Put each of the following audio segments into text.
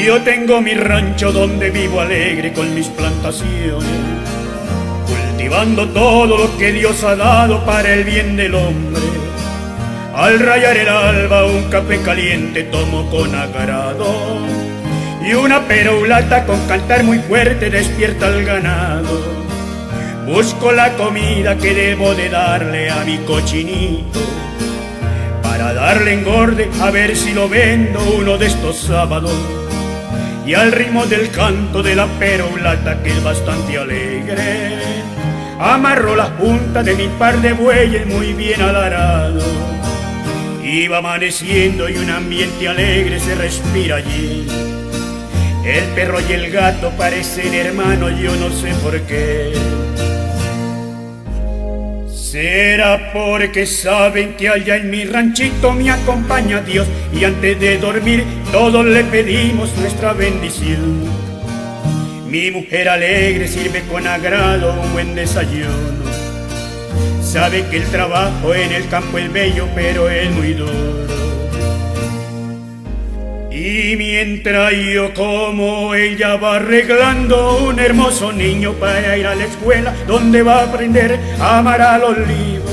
Yo tengo mi rancho donde vivo alegre con mis plantaciones, cultivando todo lo que Dios ha dado para el bien del hombre. Al rayar el alba un café caliente tomo con agrado, y una perolata con cantar muy fuerte despierta al ganado. Busco la comida que debo de darle a mi cochinito, para darle engorde a ver si lo vendo uno de estos sábados. Y al ritmo del canto de la perolata, que es bastante alegre, amarro la punta de mi par de bueyes muy bien alarado. Iba amaneciendo y un ambiente alegre se respira allí. El perro y el gato parecen hermanos, yo no sé por qué. Será porque saben que allá en mi ranchito me acompaña Dios, y antes de dormir todos le pedimos nuestra bendición. Mi mujer alegre sirve con agrado un buen desayuno. Sabe que el trabajo en el campo es bello, pero es muy duro. Y mientras yo como, ella va arreglando un hermoso niño para ir a la escuela, donde va a aprender a amar a los libros.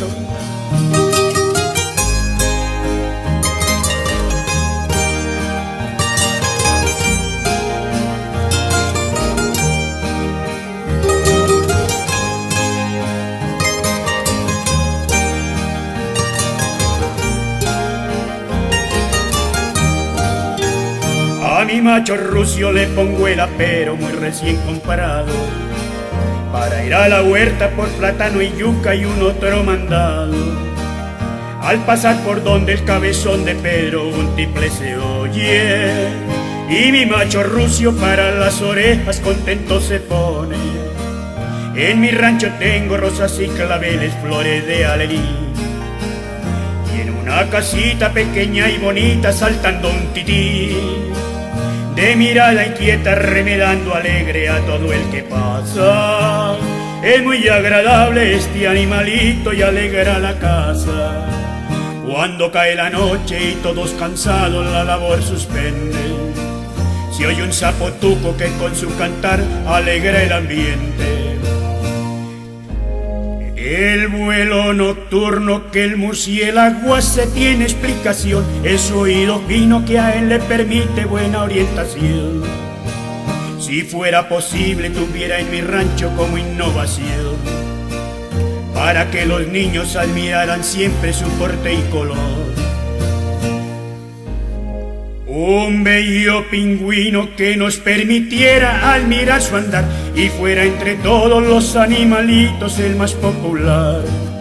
A mi macho rucio le pongo el apero muy recién comprado, para ir a la huerta por plátano y yuca y un otro mandado. Al pasar por donde el cabezón de Pedro un tiple se oye, y mi macho rucio para las orejas contento se pone. En mi rancho tengo rosas y claveles, flores de alelí, y en una casita pequeña y bonita saltando un tití, de mirada inquieta remedando alegre a todo el que pasa. Es muy agradable este animalito y alegra la casa. Cuando cae la noche y todos cansados la labor suspenden, se oye un zapotuco que con su cantar alegra el ambiente. El vuelo nocturno que el murciélago hace tiene explicación, es su oído fino que a él le permite buena orientación. Si fuera posible tuviera en mi rancho como innovación, para que los niños admiraran siempre su porte y color. Un bello pingüino que nos permitiera admirar su andar y fuera entre todos los animalitos el más popular.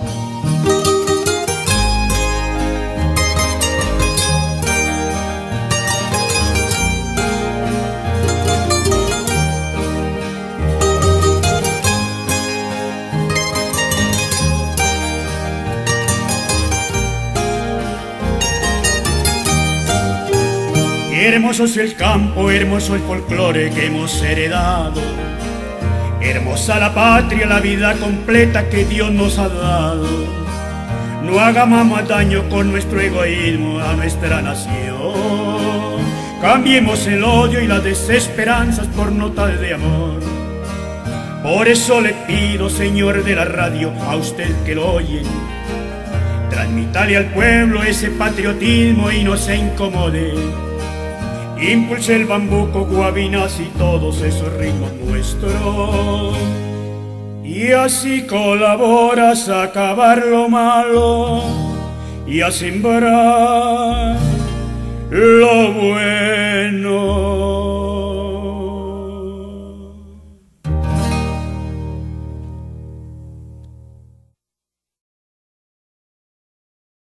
Hermoso es el campo, hermoso el folclore que hemos heredado, hermosa la patria, la vida completa que Dios nos ha dado. No hagamos más daño con nuestro egoísmo a nuestra nación, cambiemos el odio y las desesperanzas por notas de amor. Por eso le pido, señor de la radio, a usted que lo oye, transmítale al pueblo ese patriotismo y no se incomode. Impulse el bambuco, guabinas y todos esos ritmos nuestros, y así colaboras a acabar lo malo y a sembrar lo bueno.